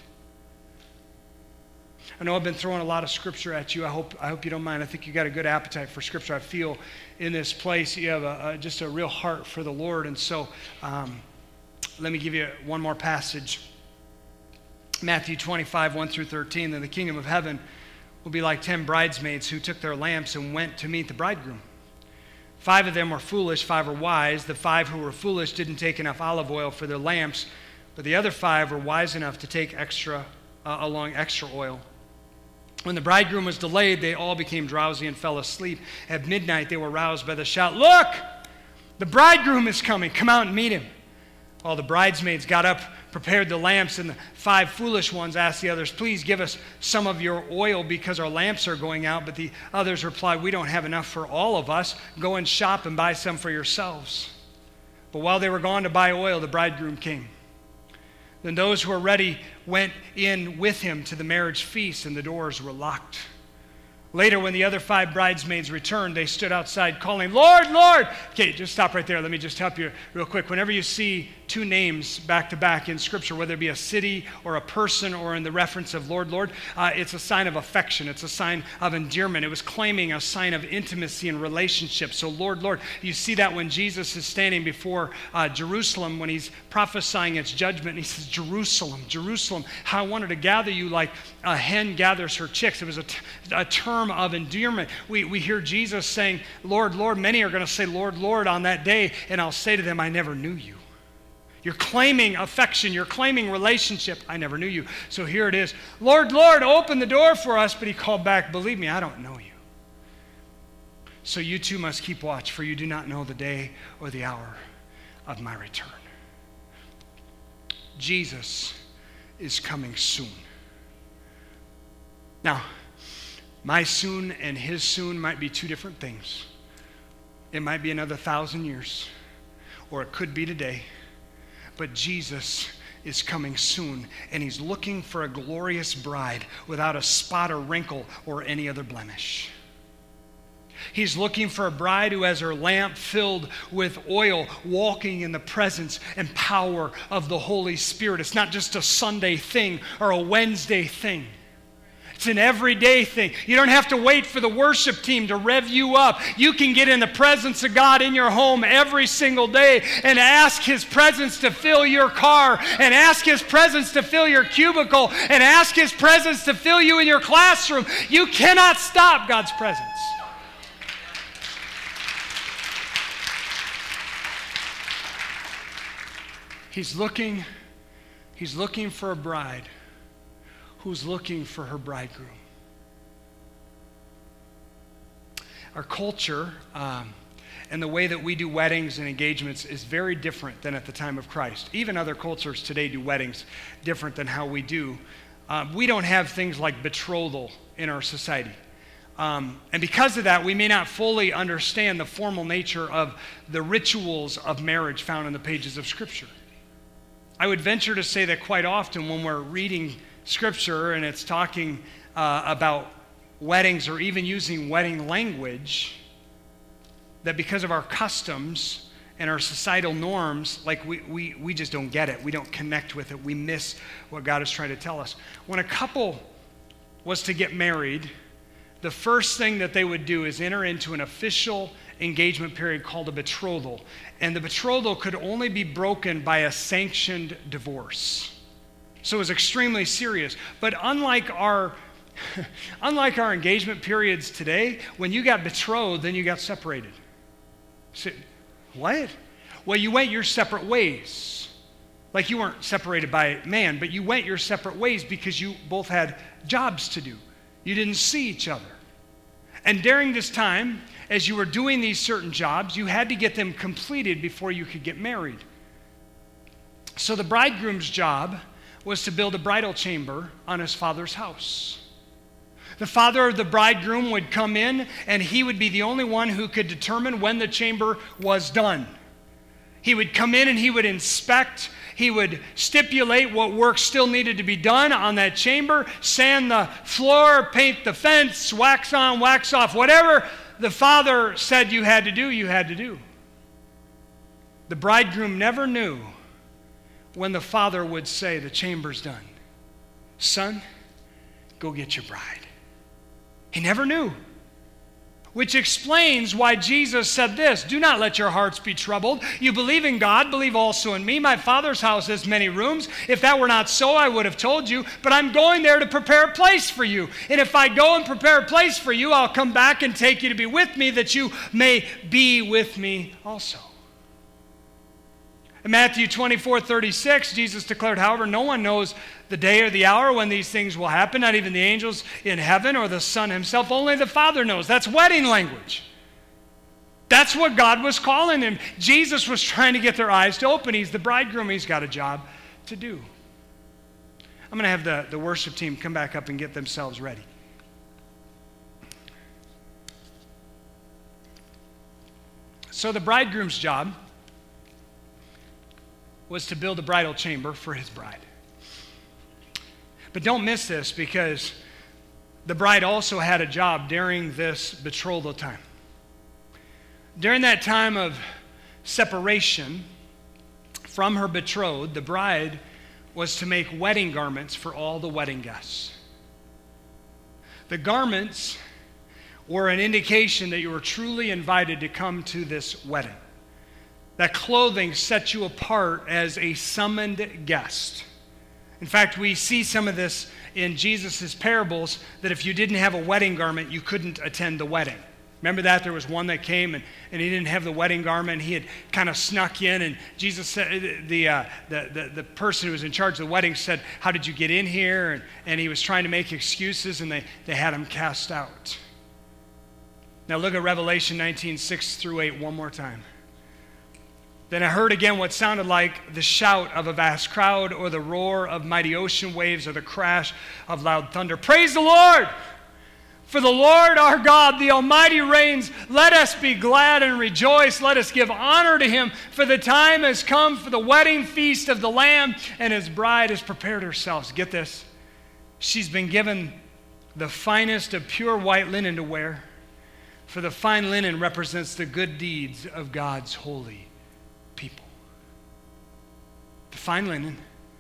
I know I've been throwing a lot of Scripture at you. I hope you don't mind. I think you got a good appetite for Scripture. I feel in this place you have just a real heart for the Lord. And so let me give you one more passage. Matthew 25, 1 through 13. Then the kingdom of heaven will be like 10 bridesmaids who took their lamps and went to meet the bridegroom. 5 of them were foolish, 5 were wise. The 5 who were foolish didn't take enough olive oil for their lamps, but the other 5 were wise enough to take extra oil. When the bridegroom was delayed, they all became drowsy and fell asleep. At midnight, they were roused by the shout, "Look, the bridegroom is coming. Come out and meet him." All the bridesmaids got up, prepared the lamps, and the 5 foolish ones asked the others, "Please give us some of your oil because our lamps are going out." But the others replied, "We don't have enough for all of us. Go and shop and buy some for yourselves." But while they were gone to buy oil, the bridegroom came. Then those who were ready went in with him to the marriage feast, and the doors were locked. Later, when the other 5 bridesmaids returned, they stood outside calling, Lord, Lord. Okay, just stop right there. Let me just help you real quick. Whenever you see 2 names back to back in Scripture, whether it be a city or a person or in the reference of Lord, Lord, it's a sign of affection. It's a sign of endearment. It was claiming a sign of intimacy and relationship. So Lord, Lord, you see that when Jesus is standing before Jerusalem, when he's prophesying its judgment, and he says, Jerusalem, Jerusalem, how I wanted to gather you like a hen gathers her chicks. It was a term of endearment. We hear Jesus saying, Lord, Lord. Many are going to say, Lord, Lord, on that day, and I'll say to them, I never knew you. You're claiming affection. You're claiming relationship. I never knew you. So here it is. Lord, Lord, open the door for us. But he called back, believe me, I don't know you. So you too must keep watch, for you do not know the day or the hour of my return. Jesus is coming soon. Now, my soon and his soon might be 2 different things. It might be another 1,000 years, or it could be today. But Jesus is coming soon, and he's looking for a glorious bride without a spot or wrinkle or any other blemish. He's looking for a bride who has her lamp filled with oil, walking in the presence and power of the Holy Spirit. It's not just a Sunday thing or a Wednesday thing. It's an everyday thing. You don't have to wait for the worship team to rev you up. You can get in the presence of God in your home every single day and ask his presence to fill your car, and ask his presence to fill your cubicle, and ask his presence to fill you in your classroom. You cannot stop God's presence. He's looking for a bride who's looking for her bridegroom. Our culture and the way that we do weddings and engagements is very different than at the time of Christ. Even other cultures today do weddings different than how we do. We don't have things like betrothal in our society. And because of that, we may not fully understand the formal nature of the rituals of marriage found in the pages of Scripture. I would venture to say that quite often when we're reading Scripture and it's talking about weddings or even using wedding language, that because of our customs and our societal norms, like we just don't get it. We don't connect with it. We miss what God is trying to tell us. When a couple was to get married, the first thing that they would do is enter into an official engagement period called a betrothal. And the betrothal could only be broken by a sanctioned divorce. So it was extremely serious. But unlike our engagement periods today, when you got betrothed, then you got separated. So, what? Well, you went your separate ways. Like you weren't separated by man, but you went your separate ways because you both had jobs to do. You didn't see each other. And during this time, as you were doing these certain jobs, you had to get them completed before you could get married. So the bridegroom's job was to build a bridal chamber on his father's house. The father of the bridegroom would come in, and he would be the only one who could determine when the chamber was done. He would come in and he would inspect. He would stipulate what work still needed to be done on that chamber, sand the floor, paint the fence, wax on, wax off, whatever the father said you had to do, you had to do. The bridegroom never knew when the father would say, the chamber's done. Son, go get your bride. He never knew. Which explains why Jesus said this, do not let your hearts be troubled. You believe in God, believe also in me. My Father's house has many rooms. If that were not so, I would have told you. But I'm going there to prepare a place for you. And if I go and prepare a place for you, I'll come back and take you to be with me, that you may be with me also. In Matthew 24:36, Jesus declared, however, no one knows the day or the hour when these things will happen, not even the angels in heaven or the Son himself. Only the Father knows. That's wedding language. That's what God was calling him. Jesus was trying to get their eyes to open. He's the bridegroom. He's got a job to do. I'm going to have the worship team come back up and get themselves ready. So the bridegroom's job was to build a bridal chamber for his bride. But don't miss this, because the bride also had a job during this betrothal time. During that time of separation from her betrothed, the bride was to make wedding garments for all the wedding guests. The garments were an indication that you were truly invited to come to this wedding. That clothing set you apart as a summoned guest. In fact, we see some of this in Jesus' parables, that if you didn't have a wedding garment, you couldn't attend the wedding. Remember that? There was one that came and he didn't have the wedding garment. He had kind of snuck in, and Jesus said, the person who was in charge of the wedding said, "How did you get in here?" And he was trying to make excuses, and they had him cast out. Now look at Revelation 19:6-8 one more time. Then I heard again what sounded like the shout of a vast crowd, or the roar of mighty ocean waves, or the crash of loud thunder. Praise the Lord! For the Lord our God, the Almighty reigns. Let us be glad and rejoice. Let us give honor to him, for the time has come for the wedding feast of the Lamb, and his bride has prepared herself. Get this. She's been given the finest of pure white linen to wear, for the fine linen represents the good deeds of God's holy people. The fine linen,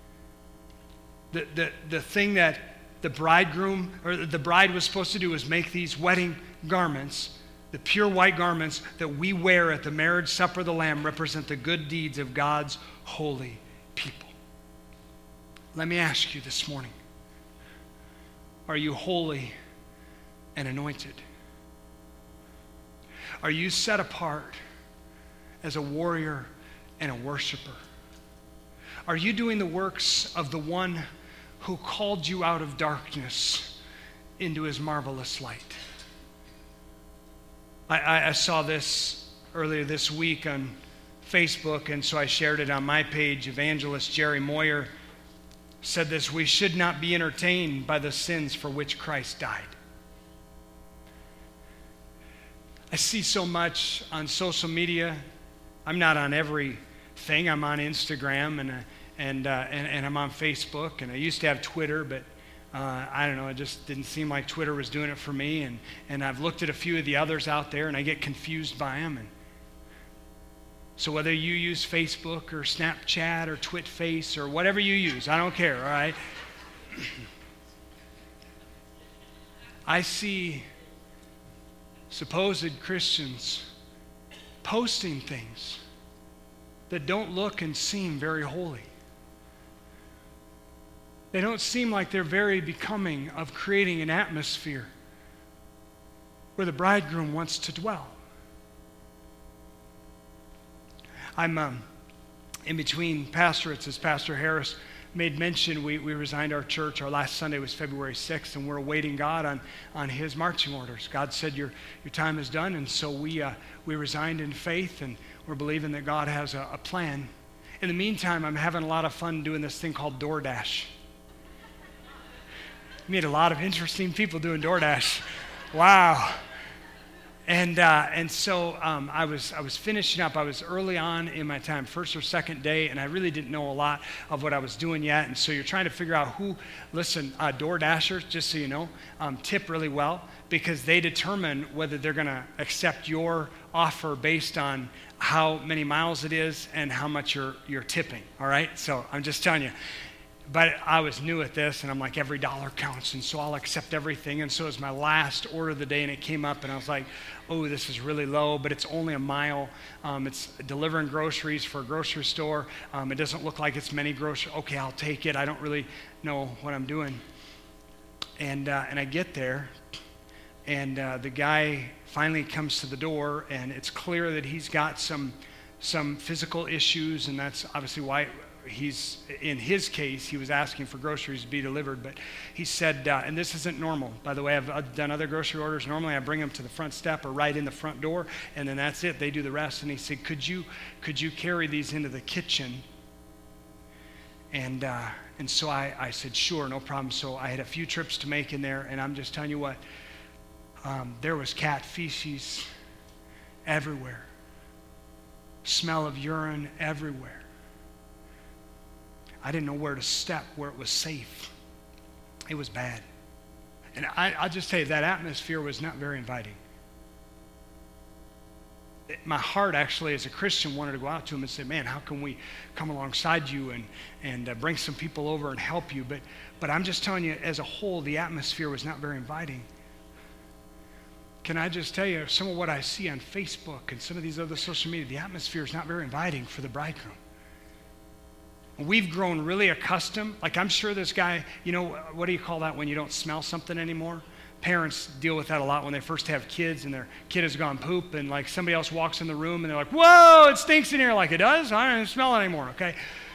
the thing that the bridegroom or the bride was supposed to do was make these wedding garments, the pure white garments that we wear at the marriage supper of the Lamb, represent the good deeds of God's holy people. Let me ask you this morning, are you holy and anointed? Are you set apart as a warrior and a worshiper? Are you doing the works of the one who called you out of darkness into his marvelous light? I saw this earlier this week on Facebook, and so I shared it on my page. Evangelist Jerry Moyer said this: "We should not be entertained by the sins for which Christ died." I see so much on social media. I'm not on everything. I'm on Instagram and I'm on Facebook, and I used to have Twitter, but I don't know, it just didn't seem like Twitter was doing it for me, and I've looked at a few of the others out there, and I get confused by them. And so whether you use Facebook or Snapchat or TwitFace or whatever you use, I don't care, all right? I see supposed Christians posting things that don't look and seem very holy. They don't seem like they're very becoming of creating an atmosphere where the bridegroom wants to dwell. I'm in between pastorates, as Pastor Harris made mention. We resigned our church. Our last Sunday was February 6th, and we're awaiting God on his marching orders. God said, your time is done, and so we resigned in faith, and we're believing that God has a plan. In the meantime, I'm having a lot of fun doing this thing called DoorDash. Meet a lot of interesting people doing DoorDash. Wow. And so I was finishing up. I was early on in my time, first or second day, and I really didn't know a lot of what I was doing yet. And so you're trying to figure out who, listen, DoorDashers, just so you know, tip really well, because they determine whether they're going to accept your offer based on how many miles it is and how much you're tipping, all right? So I'm just telling you. But I was new at this, and I'm like, every dollar counts, and so I'll accept everything. And so it was my last order of the day, and it came up, and I was like, oh, this is really low, but it's only a mile. It's delivering groceries for a grocery store. It doesn't look like it's many groceries. Okay, I'll take it. I don't really know what I'm doing. And I get there, and the guy finally comes to the door, and it's clear that he's got some physical issues, and that's obviously why he's, in his case, he was asking for groceries to be delivered. But he said, and this isn't normal, by the way, I've done other grocery orders. Normally I bring them to the front step or right in the front door, and then that's it. They do the rest. And he said, could you carry these into the kitchen? And so I said, sure, no problem. So I had a few trips to make in there, and I'm just telling you what, there was cat feces everywhere. Smell of urine everywhere. I didn't know where to step, where it was safe. It was bad. And I'll just tell you, that atmosphere was not very inviting. My heart actually as a Christian wanted to go out to him and say, man, how can we come alongside you and bring some people over and help you? But I'm just telling you, as a whole, the atmosphere was not very inviting. Can I just tell you, some of what I see on Facebook and some of these other social media, the atmosphere is not very inviting for the bridegroom. We've grown really accustomed, like I'm sure this guy, you know, what do you call that when you don't smell something anymore? Parents deal with that a lot when they first have kids and their kid has gone poop and like somebody else walks in the room and they're like, whoa, it stinks in here. Like, it does? I don't even smell it anymore, okay?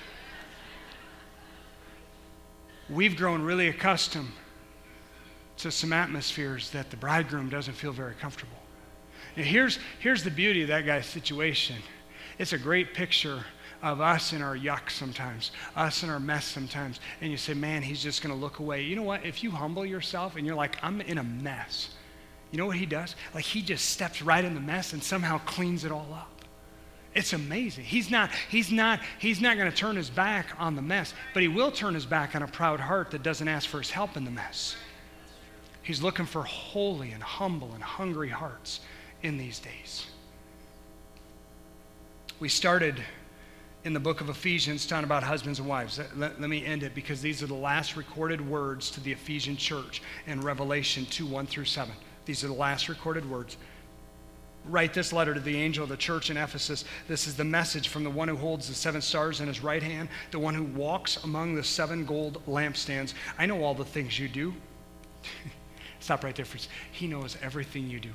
We've grown really accustomed to some atmospheres that the bridegroom doesn't feel very comfortable. Now here's the beauty of that guy's situation. It's a great picture of us in our yuck sometimes, us in our mess sometimes, and you say, man, he's just going to look away. You know what? If you humble yourself and you're like, I'm in a mess, you know what he does? Like, he just steps right in the mess and somehow cleans it all up. It's amazing. He's not going to turn his back on the mess, but he will turn his back on a proud heart that doesn't ask for his help in the mess. He's looking for holy and humble and hungry hearts in these days. We started in the book of Ephesians talking about husbands and wives. Let me end it because these are the last recorded words to the Ephesian church in Revelation 2:1-7. These are the last recorded words. Write this letter to the angel of the church in Ephesus. This is the message from the one who holds the 7 stars in his right hand, the one who walks among the 7 gold lampstands. I know all the things you do. Stop right there, friends. He knows everything you do.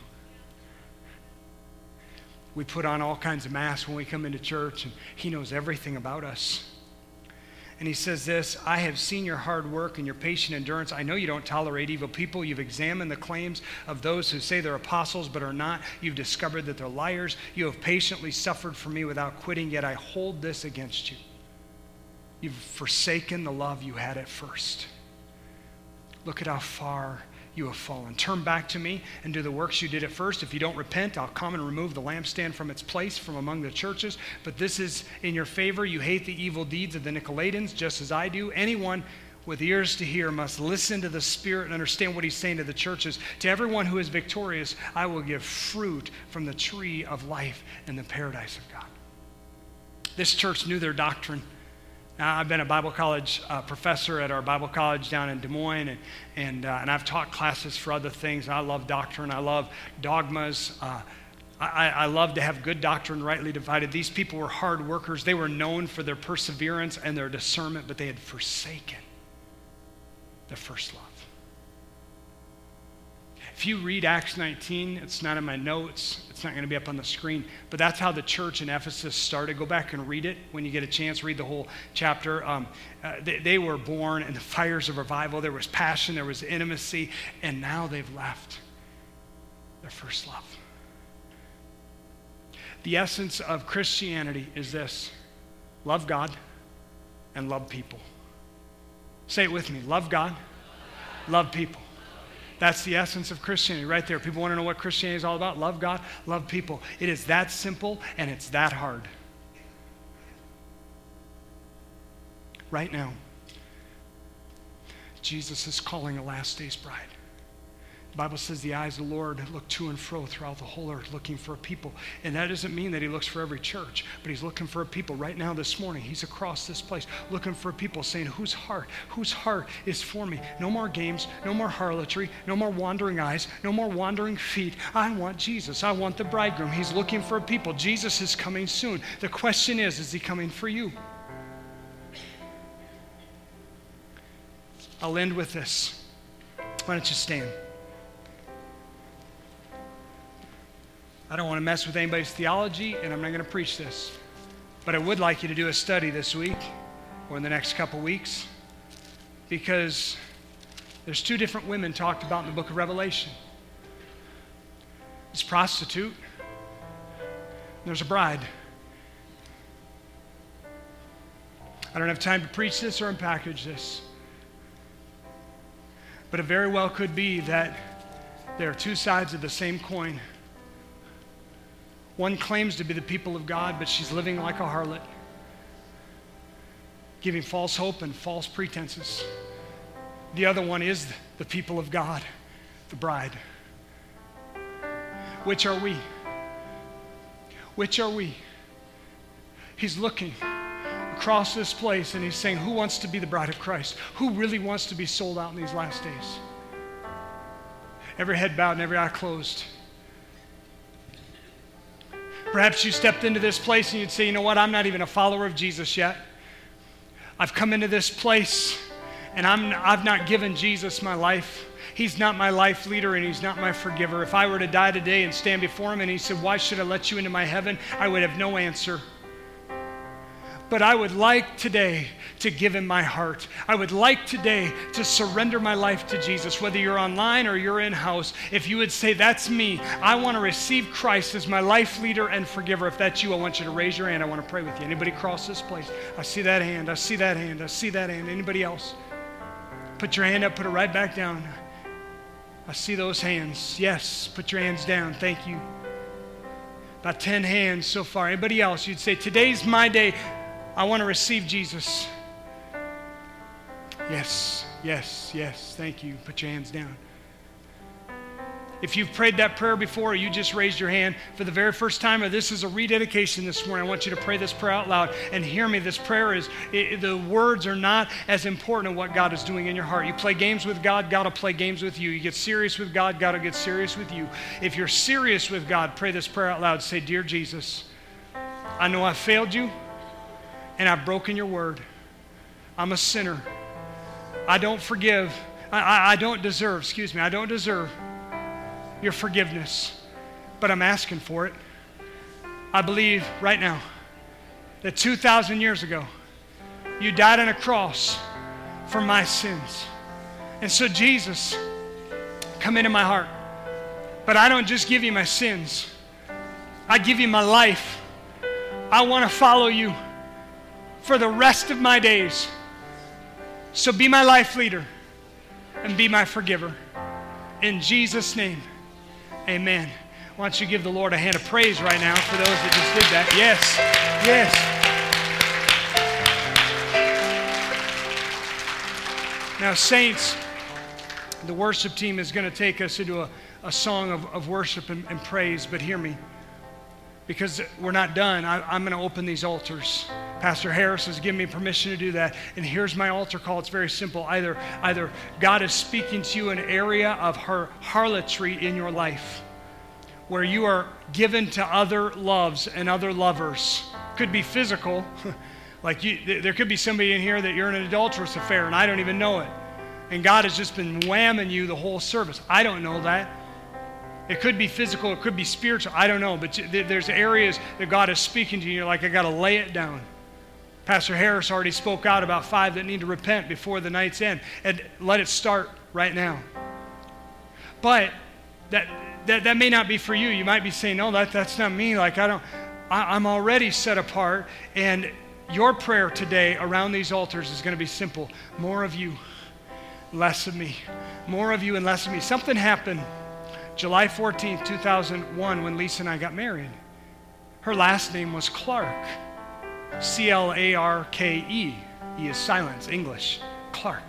We put on all kinds of masks when we come into church, and he knows everything about us. And he says this, I have seen your hard work and your patient endurance. I know you don't tolerate evil people. You've examined the claims of those who say they're apostles but are not. You've discovered that they're liars. You have patiently suffered for me without quitting, yet I hold this against you. You've forsaken the love you had at first. Look at how far you have fallen. Turn back to me and do the works you did at first. If you don't repent, I'll come and remove the lampstand from its place from among the churches. But this is in your favor. You hate the evil deeds of the Nicolaitans, just as I do. Anyone with ears to hear must listen to the Spirit and understand what he's saying to the churches. To everyone who is victorious, I will give fruit from the tree of life in the paradise of God. This church knew their doctrine. I've been a Bible college professor at our Bible college down in Des Moines, and I've taught classes for other things. I love doctrine. I love dogmas. I love to have good doctrine rightly divided. These people were hard workers. They were known for their perseverance and their discernment, but they had forsaken their first love. If you read Acts 19, it's not in my notes. It's not going to be up on the screen. But that's how the church in Ephesus started. Go back and read it when you get a chance. Read the whole chapter. They were born in the fires of revival. There was passion. There was intimacy. And now they've left their first love. The essence of Christianity is this. Love God and love people. Say it with me. Love God, love people. That's the essence of Christianity right there. People want to know what Christianity is all about. Love God, love people. It is that simple and it's that hard. Right now, Jesus is calling a last day's bride. The Bible says the eyes of the Lord look to and fro throughout the whole earth looking for a people. And that doesn't mean that he looks for every church, but he's looking for a people. Right now this morning, he's across this place looking for people saying, whose heart is for me? No more games, no more harlotry, no more wandering eyes, no more wandering feet. I want Jesus. I want the bridegroom. He's looking for a people. Jesus is coming soon. The question is he coming for you? I'll end with this. Why don't you stand? I don't want to mess with anybody's theology, and I'm not going to preach this. But I would like you to do a study this week or in the next couple weeks, because there's 2 different women talked about in the book of Revelation. There's a prostitute, and there's a bride. I don't have time to preach this or unpackage this, but it very well could be that there are 2 sides of the same coin. One claims to be the people of God, but she's living like a harlot, giving false hope and false pretenses. The other one is the people of God, the bride. Which are we? Which are we? He's looking across this place and he's saying, who wants to be the bride of Christ? Who really wants to be sold out in these last days? Every head bowed and every eye closed. Perhaps you stepped into this place and you'd say, you know what, I'm not even a follower of Jesus yet. I've come into this place and I've not given Jesus my life. He's not my life leader and he's not my forgiver. If I were to die today and stand before him and he said, why should I let you into my heaven? I would have no answer. But I would like today to give him my heart. I would like today to surrender my life to Jesus, whether you're online or you're in-house. If you would say, that's me, I want to receive Christ as my life leader and forgiver. If that's you, I want you to raise your hand. I want to pray with you. Anybody cross this place? I see that hand. I see that hand. I see that hand. Anybody else? Put your hand up. Put it right back down. I see those hands. Yes, put your hands down. Thank you. About 10 hands so far. Anybody else? You'd say, today's my day. I want to receive Jesus. Yes, yes, yes. Thank you. Put your hands down. If you've prayed that prayer before, or you just raised your hand for the very first time, or this is a rededication this morning, I want you to pray this prayer out loud. And hear me, this prayer is, the words are not as important as what God is doing in your heart. You play games with God, God will play games with you. You get serious with God, God will get serious with you. If you're serious with God, pray this prayer out loud. Say, dear Jesus, I know I failed you, and I've broken your word. I'm a sinner. I don't forgive. I don't deserve your forgiveness, but I'm asking for it. I believe right now that 2,000 years ago, you died on a cross for my sins. And so Jesus, come into my heart. But I don't just give you my sins. I give you my life. I want to follow you for the rest of my days. So be my life leader and be my forgiver. In Jesus' name, amen. Why don't you give the Lord a hand of praise right now for those that just did that. Yes, yes. Now, saints, the worship team is going to take us into a song of worship and praise, but hear me. Because we're not done, I'm going to open these altars. Pastor Harris has given me permission to do that. And here's my altar call. It's very simple. Either God is speaking to you an area of harlotry in your life where you are given to other loves and other lovers. Could be physical. There could be somebody in here that you're in an adulterous affair and I don't even know it. And God has just been whamming you the whole service. I don't know that. It could be physical, it could be spiritual, I don't know. But there's areas that God is speaking to you, you're like, I got to lay it down. Pastor Harris already spoke out about 5 that need to repent before the night's end. And let it start right now. But that may not be for you. You might be saying, no, that's not me. I'm already set apart. And your prayer today around these altars is going to be simple. More of you, less of me. More of you and less of me. Something happened July 14th, 2001, when Lisa and I got married. Her last name was Clark. C-L-A-R-K-E. E is silence, English. Clark.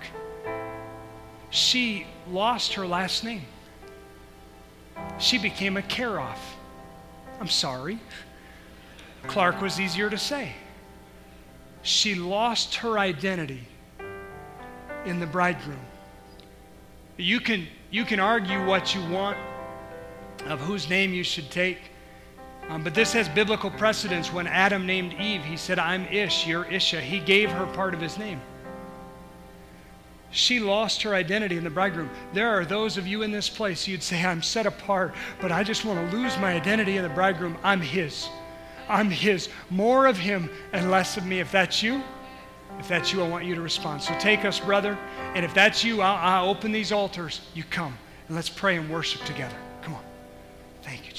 She lost her last name. She became a Karoff. I'm sorry. Clark was easier to say. She lost her identity in the bridegroom. You can argue what you want of whose name you should take. But this has biblical precedence. When Adam named Eve, he said, I'm Ish, you're Isha. He gave her part of his name. She lost her identity in the bridegroom. There are those of you in this place, you'd say, I'm set apart, but I just want to lose my identity in the bridegroom. I'm his. I'm his. More of him and less of me. If that's you, I want you to respond. So take us, brother. And if that's you, I'll open these altars. You come. And let's pray and worship together. Come on. Thank you, Jesus.